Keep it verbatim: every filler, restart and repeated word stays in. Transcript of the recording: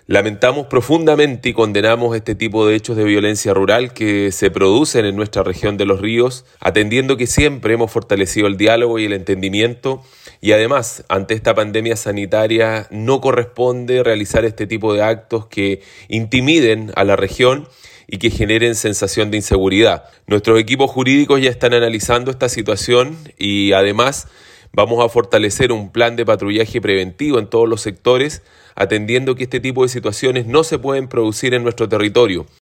Lamentamos profundamente y condenamos este tipo de hechos de violencia rural que se producen en nuestra región de Los Ríos, atendiendo que siempre hemos fortalecido el diálogo y el entendimiento y además, ante esta pandemia sanitaria, no corresponde realizar este tipo de actos que intimiden a la región y que generen sensación de inseguridad. Nuestros equipos jurídicos ya están analizando esta situación y además vamos a fortalecer un plan de patrullaje preventivo en todos los sectores, atendiendo que este tipo de situaciones no se pueden producir en nuestro territorio.